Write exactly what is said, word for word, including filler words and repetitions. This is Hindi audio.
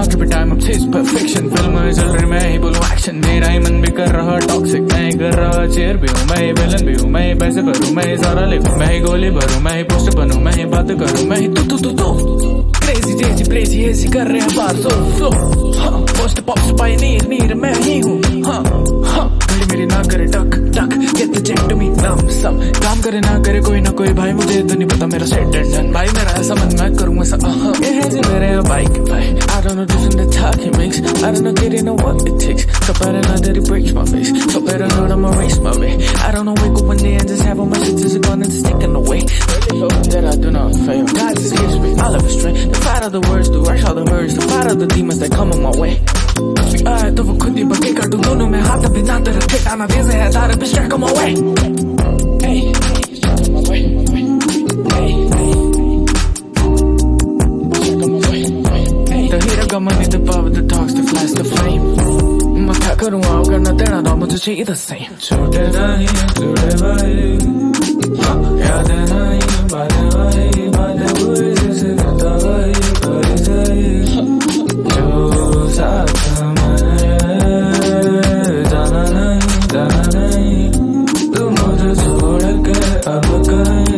after every time obsessed perfection film में चल रही मैं ही बोलूं एक्शन मेरा ही मन भी कर रहा टॉक्सिक मैं ही कर रहा चेयर भी हूँ मैं ही विलन भी हूँ मैं ही पैसे भरूँ मैं ही सारा लिखूं मैं ही गोली भरूँ मैं ही पोस्ट बनूं मैं ही बात करूँ मैं ही तू तू तू तू क्रेजी जेजी ब्रेजी ऐसी कर रहे हैं बार सो फ्लो पोस्ट पॉप्स पाई नीर नीर मैं ही हूँ हाँ हाँ घड़ी मेरी ना करे टक टक गेट द चेक टू मी लम सम काम करे ना करे कोई ना कोई भाई मुझे तो नहीं पता मेरा सेट एंड डन भाई मेरा ऐसा मन मैं करूँगा सब ये है जी मेरे यहाँ बाइक भाई I don't know different the talk he makes I don't know getting know what it takes so better not that it breaks my face so better not I'ma erase my way I don't know wake up one day and just have all my shit just gone and just sticking away really hope that I do not fail God just gives me all of his strength the fight of the words the rush all the words the fight of the demons that come on my way आए तो वो खुद ही बके काटू दोनों में हाथ अभी ना तेरा ठेका ना दे से है सारे भी strike on my way hey strike on my way hey strike on my way hey the hero got money the power the talks the flash the flame मैं क्या करूँ आओ करना तेरा दो मुझे चाहिए the same छूटे नहीं छूटे भाई याद नहीं बातें भाई बातें बुरी जैसे करता भाई कोई सही जो साथ जाना नहीं जाना नहीं तू मुझे छोड़ के अब कहीं